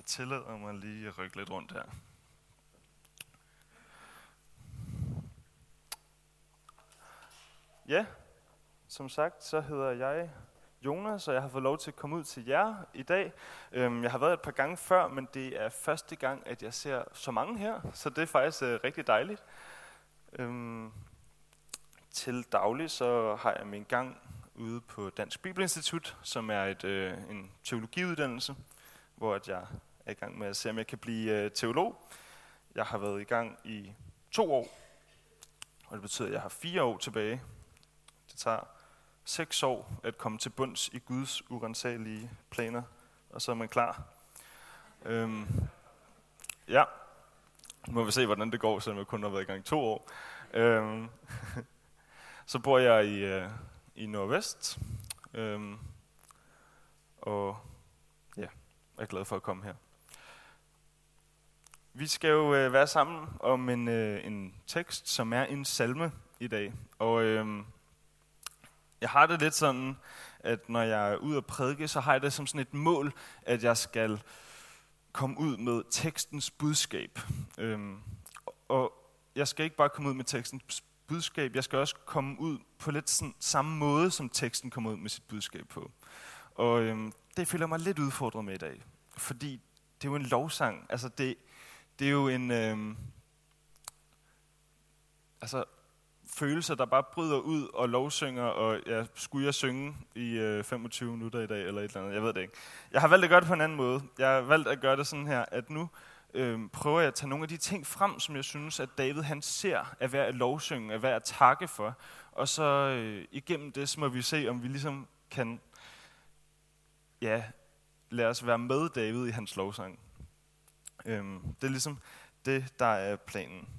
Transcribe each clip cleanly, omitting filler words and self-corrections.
tillader mig lige at rykke lidt rundt her. Ja, som sagt, så hedder jeg Jonas, og jeg har fået lov til at komme ud til jer i dag. Jeg har været et par gange før, men det er første gang, at jeg ser så mange her, så det er faktisk rigtig dejligt. Til daglig så har jeg min gang ude på Dansk Bibelinstitut, som er en teologiuddannelse, hvor at jeg er i gang med at se, om jeg kan blive teolog. Jeg har været i gang i 2 år, og det betyder, at jeg har 4 år tilbage. Det tager 6 år at komme til bunds i Guds urensagelige planer, og så er man klar. Ja, nu må vi se, hvordan det går, selvom jeg kun har været i gang i 2 år. Så bor jeg i Nordvest, og ja, jeg er glad for at komme her. Vi skal jo være sammen om en tekst, som er en salme i dag. Og jeg har det lidt sådan, at når jeg er ude at prædike, så har jeg det som sådan et mål, at jeg skal komme ud med tekstens budskab. Og jeg skal ikke bare komme ud med tekstens budskab, jeg skal også komme ud på lidt sådan samme måde, som teksten kommer ud med sit budskab på. Og det føler jeg mig lidt udfordret med i dag, fordi det er jo en lovsang. Altså det er jo en følelser, der bare bryder ud og lovsynger, og skulle jeg synge i 25 minutter i dag, eller et eller andet, jeg ved det ikke. Jeg har valgt at gøre det på en anden måde. Jeg har valgt at gøre det sådan her, at nu prøver jeg at tage nogle af de ting frem, som jeg synes, at David han ser er værd at lovsynge, er værd at takke for, og så igennem det, så må vi se, om vi ligesom kan lade os være med David i hans lovsang. Det er ligesom det, der er planen.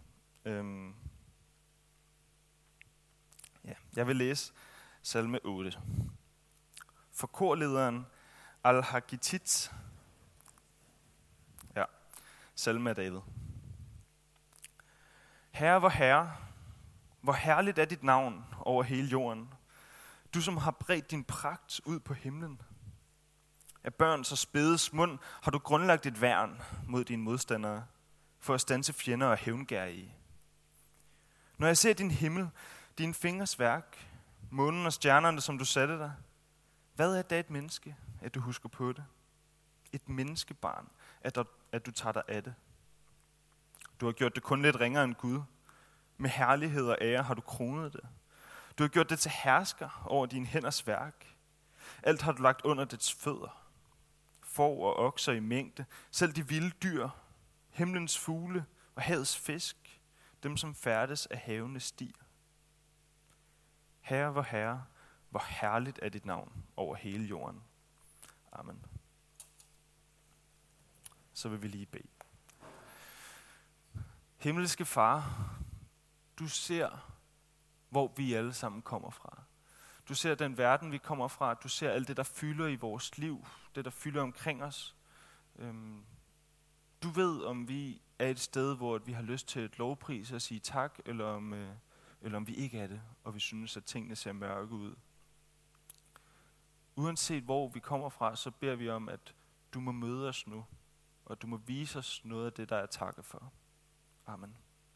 Jeg vil læse salme 8. For korlederen Al-Haggitit. Ja, salme af David. Herre, hvor herligt er dit navn over hele jorden. Du som har bredt din pragt ud på himlen. Af børns og spædes mund har du grundlagt et værn mod dine modstandere, for at standse fjender og hævngærige. Når jeg ser din himmel, din fingers værk, månen og stjernerne, som du satte dig, hvad er da et menneske, at du husker på det? Et menneskebarn, at du tager dig af det. Du har gjort det kun lidt ringere end Gud. Med herlighed og ære har du kronet det. Du har gjort det til hersker over dine hænders værk. Alt har du lagt under dets fødder. Får og okser i mængde, selv de vilde dyr, himlens fugle og havets fisk, dem som færdes af havene stier. Herre, hvor herligt er dit navn over hele jorden. Amen. Så vil vi lige bede. Himmelske Far, du ser, hvor vi alle sammen kommer fra. Du ser den verden, vi kommer fra. Du ser alt det, der fylder i vores liv. Det, der fylder omkring os. Du ved, om vi er et sted, hvor vi har lyst til et lovpris og sige tak, eller om vi ikke er det, og vi synes, at tingene ser mørke ud. Uanset hvor vi kommer fra, så beder vi om, at du må møde os nu, og du må vise os noget af det, der er takke for. Amen.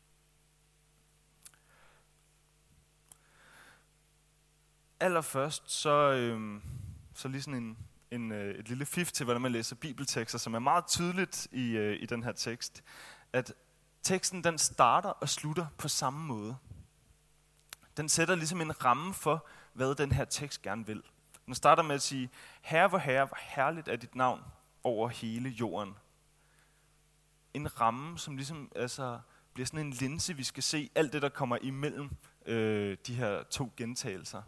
Allerførst så lige sådan et lille fif til, hvordan man læser bibeltekster, som er meget tydeligt i den her tekst, at teksten den starter og slutter på samme måde. Den sætter ligesom en ramme for, hvad den her tekst gerne vil. Den starter med at sige, Herre, hvor herligt er dit navn over hele jorden. En ramme, som ligesom bliver sådan en linse, vi skal se alt det, der kommer imellem de her 2 gentagelser.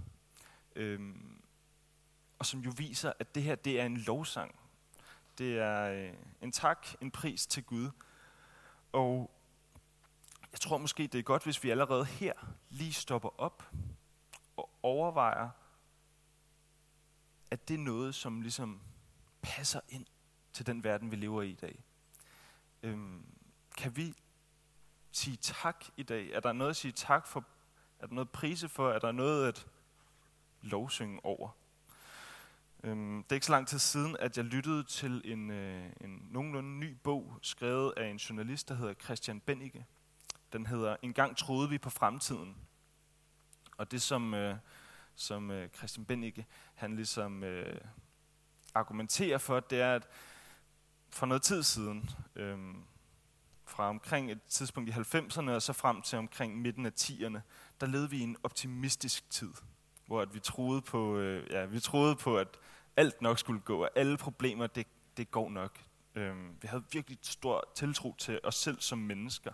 Og som jo viser, at det her det er en lovsang. Det er en tak, en pris til Gud. Og jeg tror måske, det er godt, hvis vi allerede her lige stopper op og overvejer, at det er noget, som ligesom passer ind til den verden, vi lever i i dag. Kan vi sige tak i dag? Er der noget at sige tak for? Er der noget at prise for? Er der noget at lovsynge over? Det er ikke så lang tid siden, at jeg lyttede til en nogenlunde ny bog, skrevet af en journalist, der hedder Christian Bennike. Den hedder "Engang troede vi på fremtiden". Og det som Christian Bennike, han ligesom argumenterer for, det er, at for noget tid siden, fra omkring et tidspunkt i 90'erne og så frem til omkring midten af 10'erne, der levede vi i en optimistisk tid, hvor at vi troede på, at alt nok skulle gå, og alle problemer, det går nok. Vi havde virkelig stor tiltro til os selv som mennesker.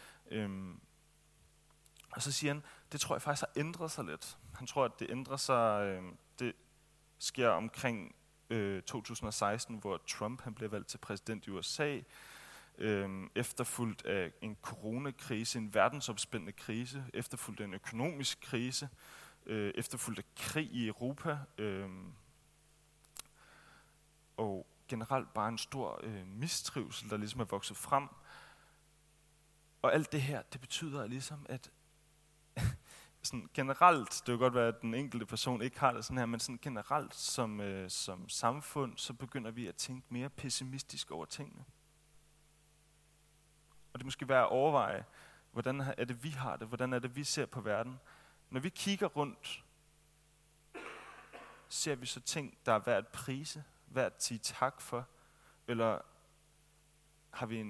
Og så siger han, det tror jeg faktisk har ændret sig lidt. Han tror, at det ændrer sig, det sker omkring 2016, hvor Trump han bliver valgt til præsident i USA, efterfulgt af en coronakrise, en verdensomspændende krise, efterfulgt af en økonomisk krise, efterfulgt af krig i Europa, og generelt bare en stor mistrivsel, der ligesom er vokset frem. Og alt det her, det betyder ligesom, at sådan generelt, det kan godt være, at den enkelte person ikke har det sådan her, men sådan generelt som samfund, så begynder vi at tænke mere pessimistisk over tingene. Og det måske være at overveje, hvordan er det, vi har det, hvordan er det, vi ser på verden. Når vi kigger rundt, ser vi så ting, der er værd at prise, værd at sige tak for, eller har vi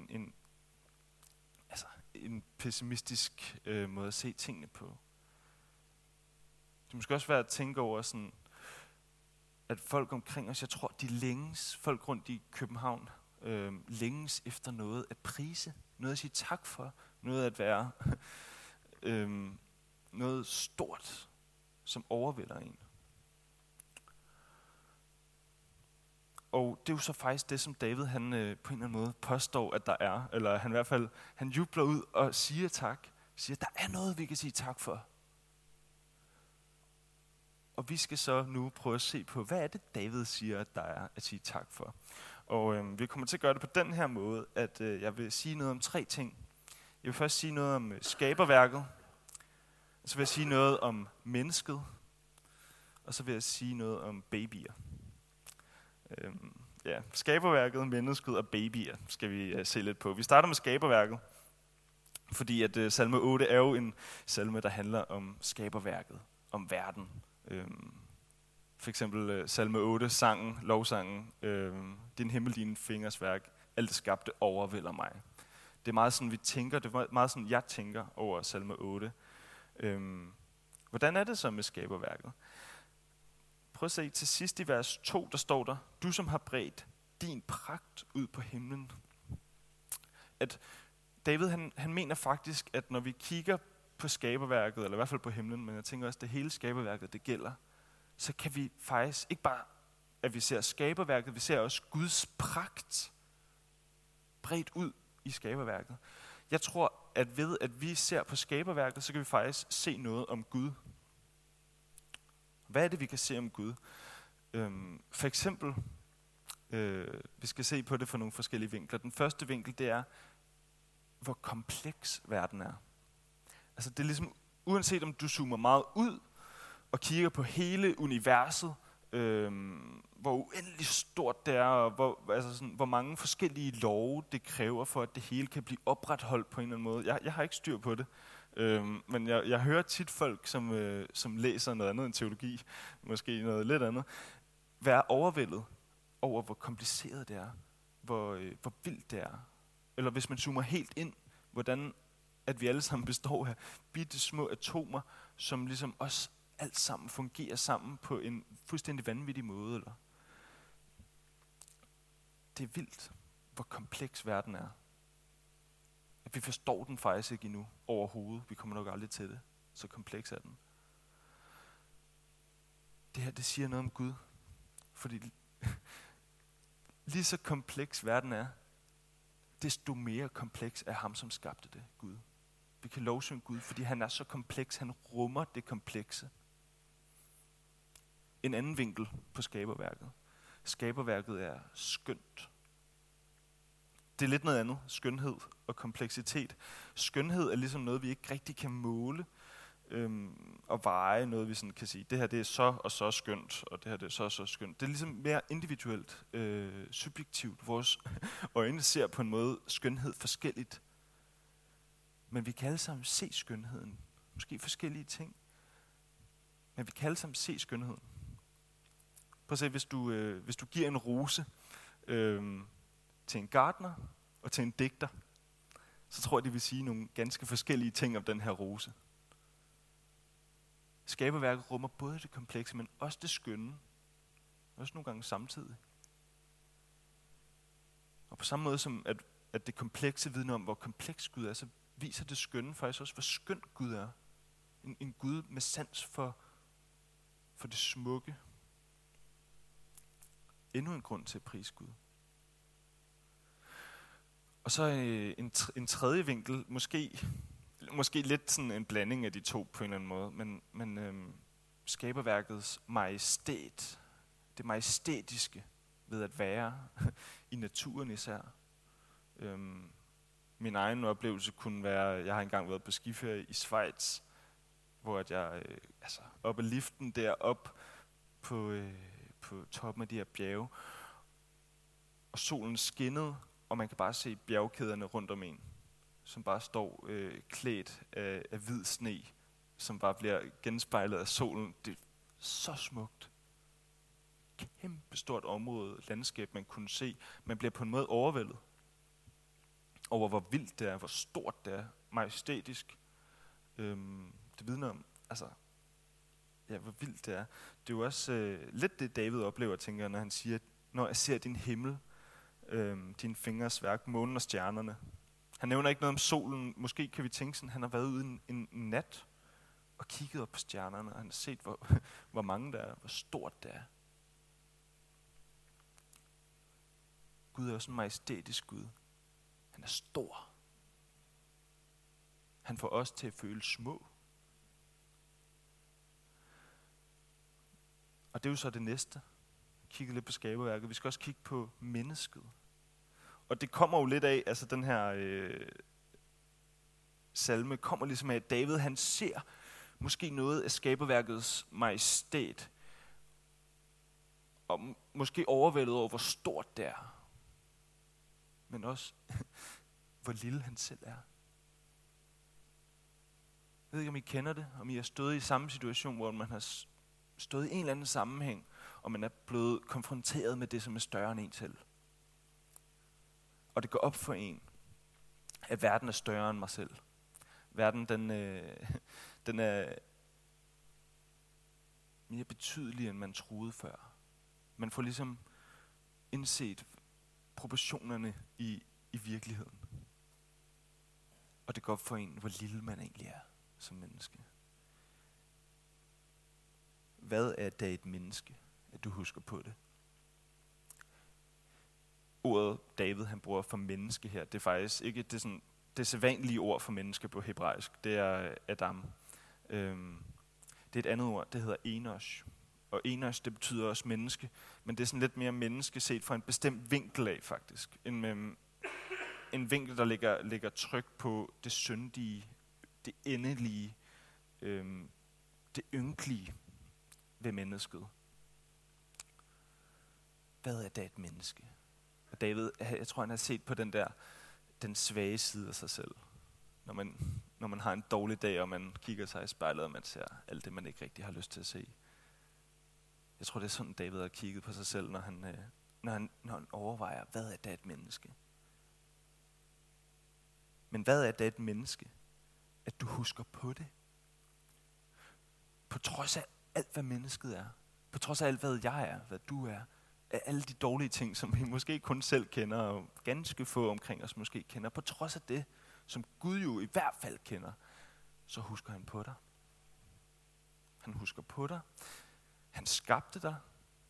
en pessimistisk måde at se tingene på. Det er måske også værd at tænke over, sådan, at folk omkring os, jeg tror, de længes, folk rundt i København, længes efter noget at prise, noget at sige tak for, noget at være, noget stort, som overvælder en. Og det er jo så faktisk det, som David han, på en eller anden måde påstår, at der er. Eller han i hvert fald, han jubler ud og siger tak. Siger, der er noget, vi kan sige tak for. Og vi skal så nu prøve at se på, hvad er det, David siger, at der er at sige tak for. Og vi kommer til at gøre det på den her måde, at jeg vil sige noget om 3 ting. Jeg vil først sige noget om skaberværket. Så vil jeg sige noget om mennesket. Og så vil jeg sige noget om babyer. Skaberværket, mennesket og babyer skal vi se lidt på. Vi starter med skaberværket, fordi at salme 8 er jo en salme, der handler om skaberværket, om verden. For eksempel salme 8, sangen, lovsangen, din himmel, dine fingers værk, alt det skabte overvælder mig. Det er meget sådan, vi tænker, det er meget sådan, jeg tænker over salme 8. Hvordan er det så med skaberværket? Prøv at se til sidst i vers 2, der står der, du som har bredt din pragt ud på himlen. At David han mener faktisk, at når vi kigger på skaberværket, eller i hvert fald på himlen, men jeg tænker også, at det hele skaberværket, det gælder, så kan vi faktisk ikke bare, at vi ser skaberværket, vi ser også Guds pragt bredt ud i skaberværket. Jeg tror, at ved at vi ser på skaberværket, så kan vi faktisk se noget om Gud. Hvad er det, vi kan se om Gud? For eksempel, vi skal se på det fra nogle forskellige vinkler. Den første vinkel, det er, hvor kompleks verden er. Altså det er ligesom, uanset om du zoomer meget ud og kigger på hele universet, hvor uendelig stort det er, og hvor mange forskellige love det kræver for, at det hele kan blive opretholdt på en eller anden måde. Jeg har ikke styr på det. Men jeg hører tit folk, som læser noget andet end teologi, måske noget lidt andet, være overvældet over, hvor kompliceret det er, hvor vildt det er. Eller hvis man zoomer helt ind, hvordan at vi alle sammen består af bitte små atomer, som ligesom også alt sammen fungerer sammen på en fuldstændig vanvittig måde. Eller? Det er vildt, hvor kompleks verden er. At vi forstår den faktisk ikke endnu overhovedet. Vi kommer nok aldrig til det. Så kompleks er den. Det her, det siger noget om Gud. Fordi lige så kompleks verden er, desto mere kompleks er ham, som skabte det, Gud. Vi kan lovsynge Gud, fordi han er så kompleks. Han rummer det komplekse. En anden vinkel på skaberværket. Skaberværket er skønt. Det er lidt noget andet, skønhed og kompleksitet. Skønhed er ligesom noget, vi ikke rigtig kan måle. at veje noget, vi sådan kan sige, det her det er så og så skønt, og det her det er så og så skønt. Det er ligesom mere individuelt, subjektivt. Vores øjne ser på en måde skønhed forskelligt. Men vi kan alle sammen se skønheden. Måske forskellige ting. Men vi kan alle sammen se skønheden. Prøv at se, hvis du giver en rose til en gartner og til en digter, så tror jeg, det vil sige nogle ganske forskellige ting om den her rose. Skaberværket rummer både det komplekse, men også det skønne. Også nogle gange samtidig. Og på samme måde som at det komplekse vidner om, hvor kompleks Gud er, så viser det skønne faktisk også, hvor skøn Gud er. En Gud med sans for det smukke. Endnu en grund til at prise Gud. Og så en tredje vinkel, måske lidt sådan en blanding af de to på en eller anden måde, men skaberværkets majestæt, det majestætiske ved at være i naturen især. Min egen oplevelse kunne være, jeg har engang været på skiferie i Schweiz, hvor at jeg oppe af liften derop på toppen af de her bjerge, og solen skinnede, og man kan bare se bjergkæderne rundt om en, som bare står klædt af hvid sne, som bare bliver genspejlet af solen. Det er så smukt. Kæmpe stort område, landskab, man kunne se. Man bliver på en måde overvældet over, hvor vildt det er, hvor stort det er, majestætisk. Det vidner om, hvor vildt det er. Det er jo også lidt det, David oplever, tænker jeg, når han siger, når jeg ser din himmel, dine fingres værk, månen og stjernerne. Han nævner ikke noget om solen. Måske kan vi tænke sådan, han har været ude en nat og kigget op på stjernerne, og han har set, hvor mange der er, hvor stort det er. Gud er også en majestætisk Gud. Han er stor. Han får os til at føle små. Og det er jo så det næste. Kigge lidt på skaberværket. Vi skal også kigge på mennesket. Og det kommer jo lidt af, altså den her salme kommer ligesom af, at David han ser måske noget af skaberværkets majestæt. Og måske overvældet over, hvor stort det er. Men også, hvor lille han selv er. Jeg ved ikke, om I kender det, om I har stået i samme situation, hvor man har stået i en eller anden sammenhæng, og man er blevet konfronteret med det, som er større end en selv. Og det går op for en, at verden er større end mig selv. Verden, den er mere betydelig, end man troede før. Man får ligesom indset proportionerne i virkeligheden. Og det går op for en, hvor lille man egentlig er som menneske. Hvad er da et menneske, at du husker på det? Ordet David, han bruger for menneske her, det er faktisk ikke det sædvanlige ord for menneske på hebraisk. Det er Adam. Det er et andet ord, det hedder Enosh. Og Enosh, det betyder også menneske, men det er sådan lidt mere menneske set fra en bestemt vinkel af faktisk. En vinkel, der lægger tryk på det syndige, det endelige, det ynkelige ved mennesket. Hvad er da et menneske? Og David, jeg tror, han har set på den svage side af sig selv. Når man har en dårlig dag, og man kigger sig i spejlet, og man ser alt det, man ikke rigtig har lyst til at se. Jeg tror, det er sådan, David har kigget på sig selv, når han overvejer, hvad er da et menneske? Men hvad er da et menneske? At du husker på det. På trods af alt, hvad mennesket er. På trods af alt, hvad jeg er, hvad du er. Af alle de dårlige ting, som vi måske kun selv kender, og ganske få omkring os måske kender. På trods af det, som Gud jo i hvert fald kender, så husker han på dig. Han husker på dig. Han skabte dig.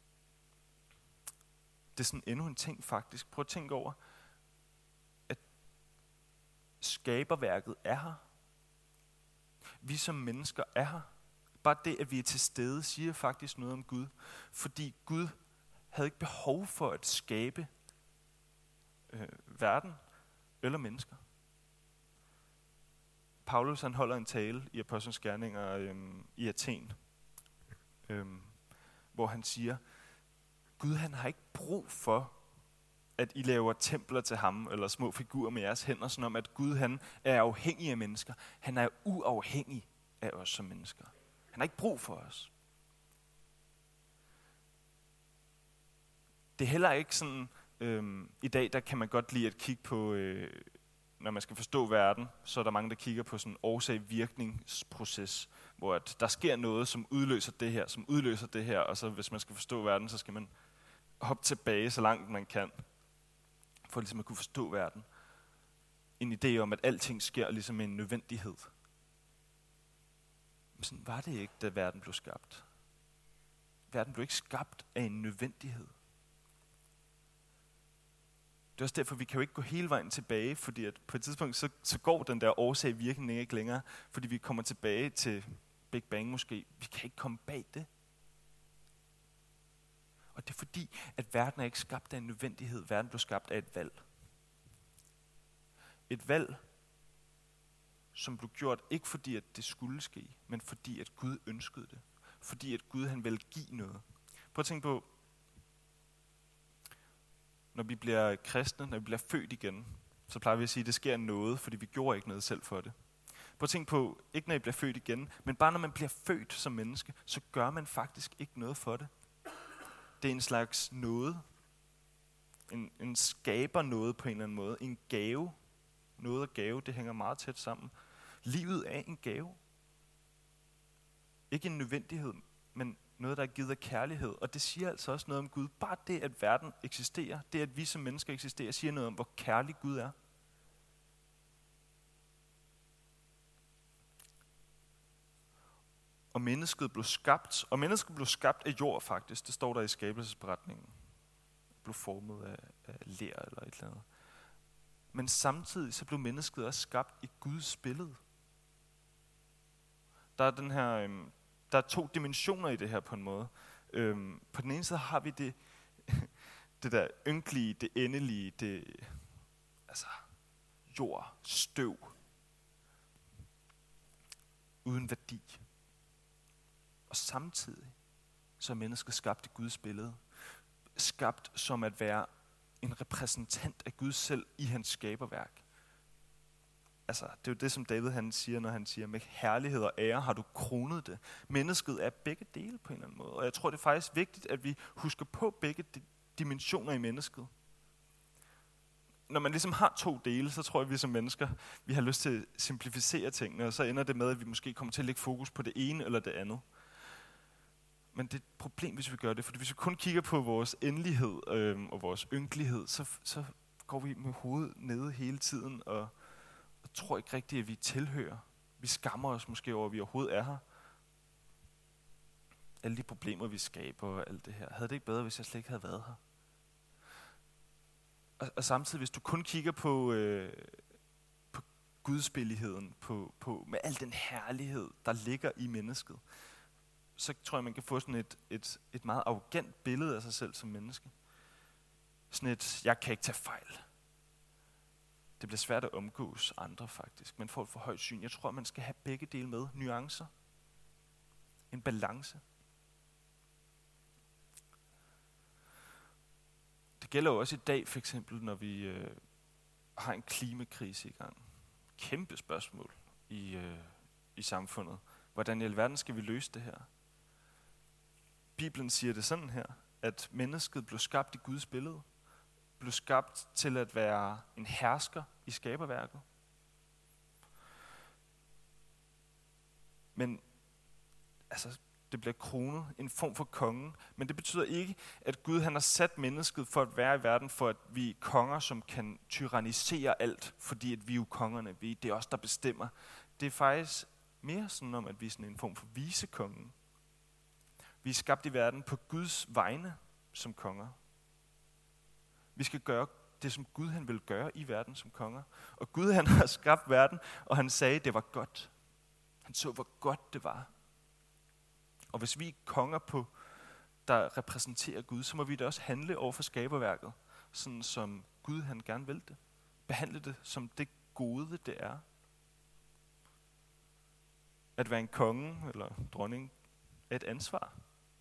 Det er sådan endnu en ting faktisk. Prøv at tænke over, at skaberværket er her. Vi som mennesker er her. Bare det, at vi er til stede, siger faktisk noget om Gud. Fordi Gud havde ikke behov for at skabe verden eller mennesker. Paulus han holder en tale i Apostlenes Gerninger i Athen, hvor han siger, Gud han har ikke brug for, at I laver templer til ham, eller små figurer med jeres hænder, sådan om at Gud han er afhængig af mennesker. Han er uafhængig af os som mennesker. Han har ikke brug for os. Det er heller ikke sådan, i dag der kan man godt lide at kigge på, når man skal forstå verden, så er der mange, der kigger på sådan en årsag-virkningsproces, hvor at der sker noget, som udløser det her, og så hvis man skal forstå verden, så skal man hoppe tilbage så langt man kan, for ligesom at kunne forstå verden. En idé om, at alting sker ligesom en nødvendighed. Men sådan var det ikke, da verden blev skabt. Verden blev ikke skabt af en nødvendighed. Det er også derfor, vi kan jo ikke gå hele vejen tilbage, fordi at på et tidspunkt, så går den der årsag-virkning ikke længere, fordi vi kommer tilbage til Big Bang måske. Vi kan ikke komme bag det. Og det er fordi, at verden er ikke skabt af en nødvendighed. Verden blev skabt af et valg. Et valg, som blev gjort ikke fordi, at det skulle ske, men fordi, at Gud ønskede det. Fordi, at Gud han ville give noget. Prøv at tænke på, når vi bliver kristne, når vi bliver født igen, så plejer vi at sige, at det sker noget, fordi vi gjorde ikke noget selv for det. Prøv at tænke på, ikke når I bliver født igen, men bare når man bliver født som menneske, så gør man faktisk ikke noget for det. Det er en slags noget. En skaber noget på en eller anden måde. En gave. Noget og gave, det hænger meget tæt sammen. Livet er en gave. Ikke en nødvendighed, men noget, der er givet af kærlighed. Og det siger altså også noget om Gud. Bare det, at verden eksisterer, det at vi som mennesker eksisterer, siger noget om, hvor kærlig Gud er. Og mennesket blev skabt. Og mennesket blev skabt af jord faktisk. Det står der i skabelsesberetningen. Det blev formet af ler eller et eller andet. Men samtidig så blev mennesket også skabt i Guds billede. Der er to dimensioner i det her på en måde. På den ene side har vi det der ynkelige, det endelige, altså jord, støv, uden værdi. Og samtidig så er mennesket skabt i Guds billede. Skabt som at være en repræsentant af Gud selv i hans skaberværk. Altså, det er jo det, som David han siger, når han siger, med herlighed og ære har du kronet det. Mennesket er begge dele på en eller anden måde. Og jeg tror, det er faktisk vigtigt, at vi husker på begge dimensioner i mennesket. Når man ligesom har to dele, så tror jeg, at vi som mennesker, vi har lyst til at simplificere tingene, og så ender det med, at vi måske kommer til at lægge fokus på det ene eller det andet. Men det er et problem, hvis vi gør det, for hvis vi kun kigger på vores endelighed og vores ynkelighed, så går vi med hovedet nede hele tiden, og tror ikke rigtigt, at vi tilhører. Vi skammer os måske over, at vi overhovedet er her. Alle de problemer, vi skaber og alt det her. Havde det ikke bedre, hvis jeg slet ikke havde været her? Og samtidig, hvis du kun kigger på gudsbilligheden, på med al den herlighed, der ligger i mennesket, så tror jeg, man kan få sådan et meget arrogant billede af sig selv som menneske. Sådan jeg kan ikke tage fejl. Det bliver svært at omgås andre faktisk, men får et for højt syn. Jeg tror, man skal have begge dele med. Nuancer. En balance. Det gælder jo også i dag, for eksempel, når vi har en klimakrise i gang. Kæmpe spørgsmål i samfundet. Hvordan i alverden skal vi løse det her? Bibelen siger det sådan her, at mennesket blev skabt i Guds billede. Blev skabt til at være en hersker i skaberværket. Men altså, det bliver kronet, en form for konge. Men det betyder ikke, at Gud han har sat mennesket for at være i verden, for at vi er konger, som kan tyrannisere alt, fordi at vi er jo kongerne. Det er os, der bestemmer. Det er faktisk mere sådan om, at vi er sådan en form for vicekonge. Vi er skabt i verden på Guds vegne som konger. Vi skal gøre det, som Gud han vil gøre i verden som konger. Og Gud han har skabt verden, og han sagde, det var godt. Han så, hvor godt det var. Og hvis vi er konger der repræsenterer Gud, så må vi da også handle over for skaberværket, sådan som Gud han gerne vil det. Behandle det som det gode, det er. At være en konge eller dronning er et ansvar.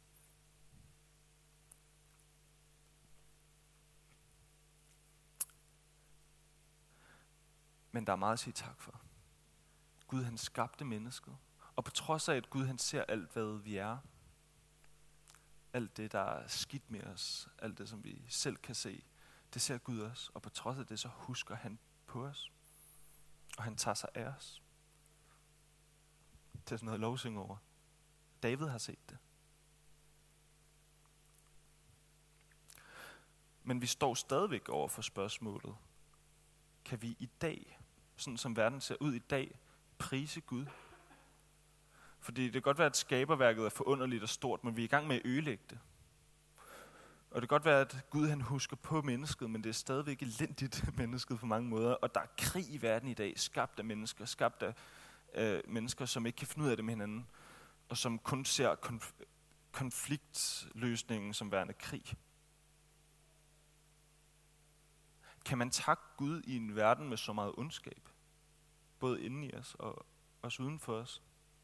Men der er meget at sige tak for. Gud han skabte mennesket. Og på trods af, at Gud han ser alt, hvad vi er, alt det, der er skidt med os, alt det, som vi selv kan se, det ser Gud også. Og på trods af det, så husker han på os. Og han tager sig af os. Det er sådan noget lovsing over. David har set det. Men vi står stadigvæk over for spørgsmålet. Kan vi i dag, sådan som verden ser ud i dag, prise Gud? Fordi det kan godt være, at skaberværket er forunderligt og stort, men vi er i gang med at ødelægge det. Og det kan godt være, at Gud han husker på mennesket, men det er stadigvæk elendigt mennesket på mange måder. Og der er krig i verden i dag, skabt af mennesker, som ikke kan finde ud af det med hinanden, og som kun ser konfliktløsningen som værende krig. Kan man takke Gud i en verden med så meget ondskab? Både inde i os og også uden for os.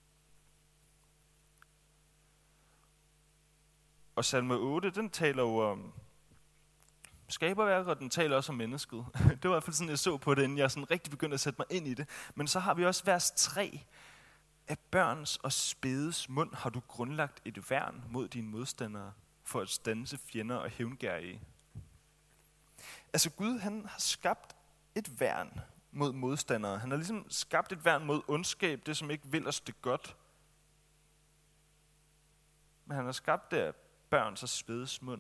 Og salme 8, den taler jo om skaberværket, og den taler også om mennesket. Det var i hvert fald sådan, jeg så på det, inden jeg sådan rigtig begyndte at sætte mig ind i det. Men så har vi også vers 3. Af børns og spædes mund har du grundlagt et værn mod dine modstandere, for at standse fjender og hævngærige. Altså Gud, han har skabt et værn mod modstandere. Han har ligesom skabt et værn mod ondskab, det som ikke vil os det godt. Men han har skabt det af børns og spædes mund.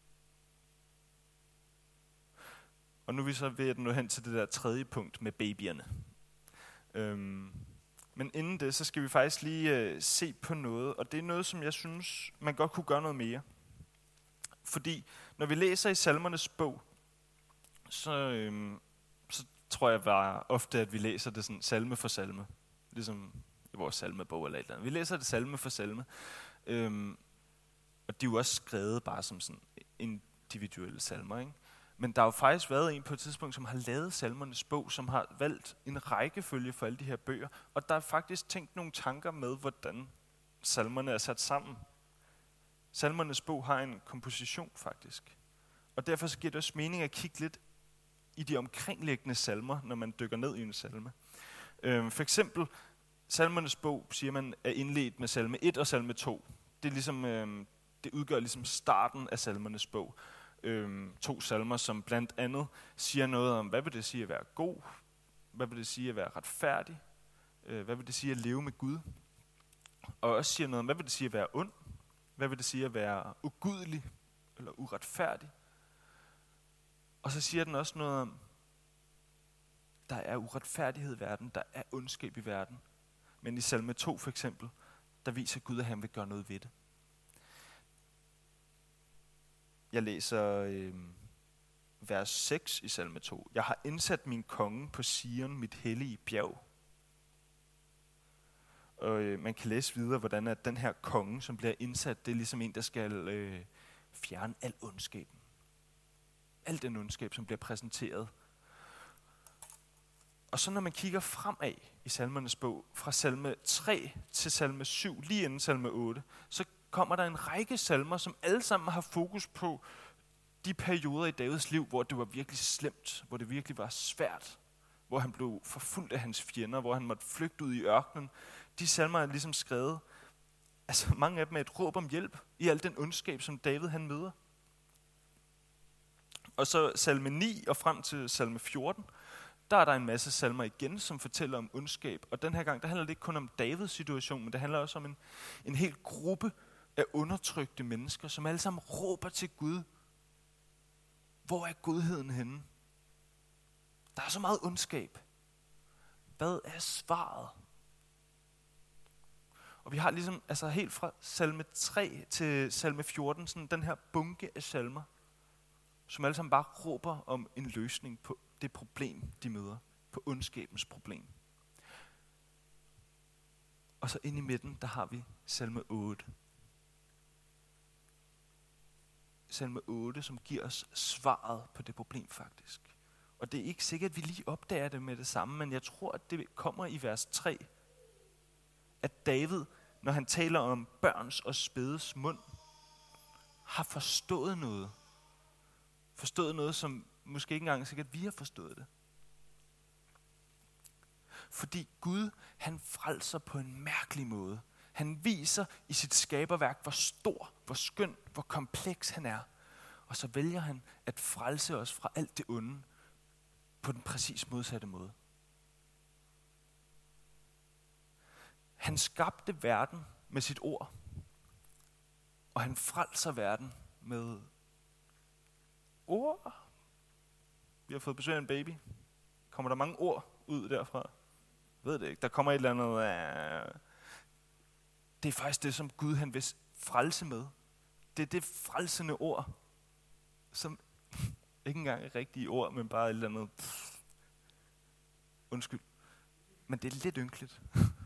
Og nu er vi så ved at nå hen til det der tredje punkt med babyerne. Men inden det, så skal vi faktisk lige se på noget, og det er noget, som jeg synes, man godt kunne gøre noget mere. Fordi når vi læser i Salmernes bog, så tror jeg bare ofte, at vi læser det sådan salme for salme. Ligesom i vores salmebog eller et eller andet. Vi læser det salme for salme. Og de er jo også skrevet bare som sådan individuelle salmer, ikke? Men der har jo faktisk været en på et tidspunkt, som har lavet Salmernes bog, som har valgt en rækkefølge for alle de her bøger. Og der er faktisk tænkt nogle tanker med, hvordan salmerne er sat sammen. Salmernes bog har en komposition faktisk. Og derfor så giver det også mening at kigge lidt i de omkringliggende salmer, når man dykker ned i en salme. For eksempel, Salmernes bog, siger man, er indledt med salme 1 og salme 2. Det er ligesom, det udgør ligesom starten af Salmernes bog. 2 salmer, som blandt andet siger noget om, hvad vil det sige at være god? Hvad vil det sige at være retfærdig? Hvad vil det sige at leve med Gud? Og også siger noget om, hvad vil det sige at være ond? Hvad vil det sige at være ugudelig eller uretfærdig? Og så siger den også noget om, der er uretfærdighed i verden, der er ondskab i verden. Men i salme 2 for eksempel, der viser Gud, at han vil gøre noget ved det. Jeg læser vers 6 i salme 2. Jeg har indsat min konge på Sion, mit hellige bjerg. Og man kan læse videre, hvordan at den her konge, som bliver indsat, det er ligesom en, der skal fjerne al ondskaben. Al den ondskab, som bliver præsenteret. Og så når man kigger fremad i Salmernes bog, fra salme 3 til salme 7, lige inden salme 8, så kommer der en række salmer, som alle sammen har fokus på de perioder i Davids liv, hvor det var virkelig slemt, hvor det virkelig var svært, hvor han blev forfulgt af hans fjender, hvor han måtte flygte ud i ørkenen. De salmer er ligesom skrevet, altså mange af dem er et råb om hjælp i al den ondskab, som David han møder. Og så salme 9 og frem til salme 14, der er der en masse salmer igen, som fortæller om ondskab. Og den her gang, der handler det ikke kun om Davids situation, men det handler også om en hel gruppe af undertrykte mennesker, som alle sammen råber til Gud. Hvor er godheden henne? Der er så meget ondskab. Hvad er svaret? Og vi har ligesom, altså helt fra salme 3 til salme 14, sådan den her bunke af salmer, som alle sammen bare råber om en løsning på det problem, de møder. På ondskabens problem. Og så inde i midten, der har vi salme 8. Salme 8, som giver os svaret på det problem faktisk. Og det er ikke sikkert, at vi lige opdager det med det samme, men jeg tror, at det kommer i vers 3. at David, når han taler om børns og spædes mund, har forstået noget. Forstået noget, som måske ikke engang sikkert vi har forstået det. Fordi Gud, han frelser på en mærkelig måde. Han viser i sit skaberværk, hvor stor, hvor skøn, hvor kompleks han er. Og så vælger han at frelse os fra alt det onde på den præcis modsatte måde. Han skabte verden med sit ord, og han frelser verden med ord. Vi har fået besøg af en baby. Kommer der mange ord ud derfra? Jeg ved det ikke. Der kommer et eller andet. Det er faktisk det, som Gud han vil frelse med. Det er det frelsende ord, som ikke engang er rigtige ord, men bare et eller andet. Undskyld. Men det er lidt ynkeligt.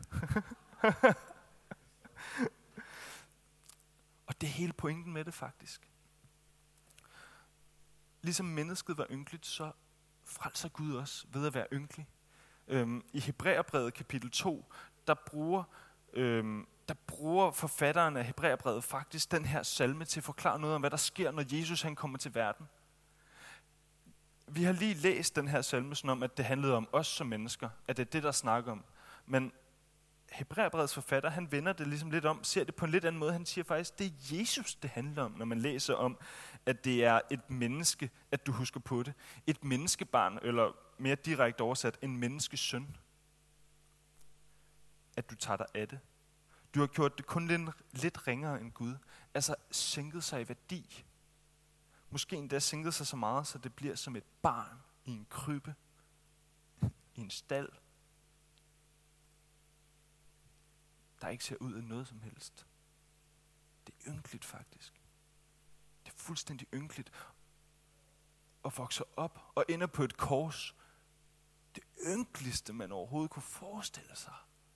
Og det er hele pointen med det faktisk. Ligesom mennesket var ynkeligt, så frelser Gud også ved at være ynkelig. I Hebræerbrevet kapitel 2, der bruger forfatteren af Hebræerbrevet faktisk den her salme til at forklare noget om, hvad der sker, når Jesus han kommer til verden. Vi har lige læst den her salme sådan om, at det handlede om os som mennesker, at det er det, der snakker om. Men Hebræerbrevets forfatter, han vender det ligesom lidt om, ser det på en lidt anden måde. Han siger faktisk, det er Jesus, det handler om, når man læser om, at det er et menneske, at du husker på det. Et menneskebarn, eller mere direkte oversat, en menneskesøn. At du tager dig af det. Du har gjort det kun lidt ringere end Gud. Altså sænket sig i værdi. Måske endda sænket sig så meget, så det bliver som et barn i en krybbe, i en stald, der ikke ser ud af noget som helst. Det er ynkeligt faktisk. Det er fuldstændig ynkeligt at vokse op og ende på et kors. Det ynkeligste, man overhovedet kunne forestille sig.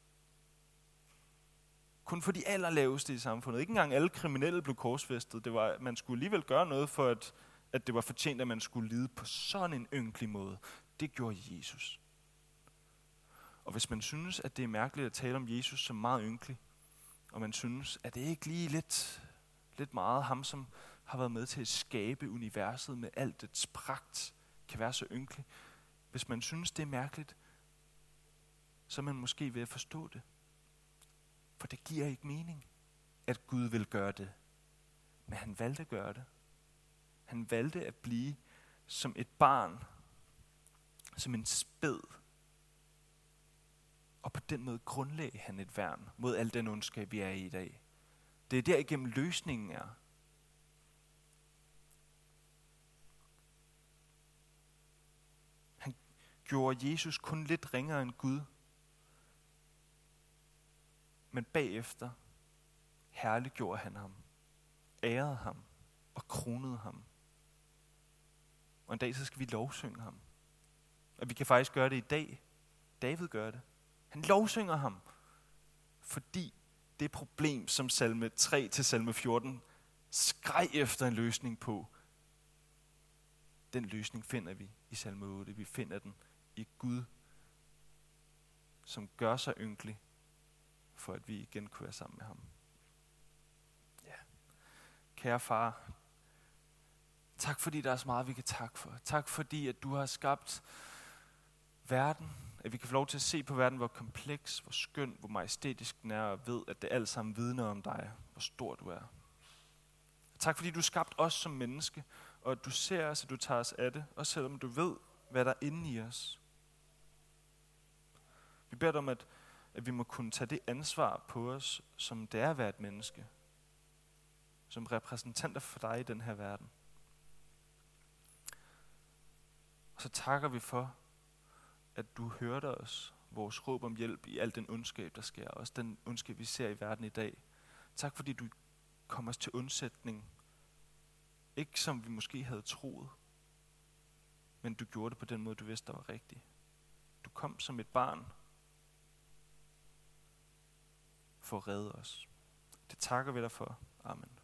Kun for de allerlaveste i samfundet. Ikke engang alle kriminelle blev korsfæstet. Man skulle alligevel gøre noget for, at det var fortjent, at man skulle lide på sådan en ynkelig måde. Det gjorde Jesus. Og hvis man synes, at det er mærkeligt at tale om Jesus som meget ynkelig, og man synes, at det ikke lige lidt meget ham, som har været med til at skabe universet med alt dets pragt, kan være så ynkelig. Hvis man synes, det er mærkeligt, så er man måske ved at forstå det. For det giver ikke mening, at Gud vil gøre det. Men han valgte at gøre det. Han valgte at blive som et barn, som en spæd. Og på den måde grundlagde han et værn mod al den ondskab, vi er i dag. Det er derigennem løsningen er. Han gjorde Jesus kun lidt ringere end Gud. Men bagefter herliggjorde han ham, ærede ham og kronede ham. Og en dag så skal vi lovsynge ham. Og vi kan faktisk gøre det i dag. David gør det. Han lovsynger ham, fordi det problem, som salme 3 til salme 14 skreg efter en løsning på, den løsning finder vi i salme 8. Vi finder den i Gud, som gør sig ynkelig, for at vi igen kunne være sammen med ham. Ja. Kære far, tak fordi der er så meget, vi kan takke for. Tak fordi, at du har skabt verden, at vi kan få lov til at se på verden, hvor kompleks, hvor skøn, hvor majestætisk den er, og ved, at det alt sammen vidner om dig, hvor stor du er. Tak fordi du har skabt os som menneske, og at du ser os, at du tager os af det, også selvom du ved, hvad der er inde i os. Vi beder dig om, at vi må kunne tage det ansvar på os, som det er at være et menneske, som repræsentanter for dig i den her verden. Og så takker vi for, at du hørte os, vores råb om hjælp i al den ondskab, der sker, også den ondskab, vi ser i verden i dag. Tak fordi du kom os til undsætning, ikke som vi måske havde troet, men du gjorde det på den måde, du vidste, der var rigtigt. Du kom som et barn for at redde os. Det takker vi dig for. Amen.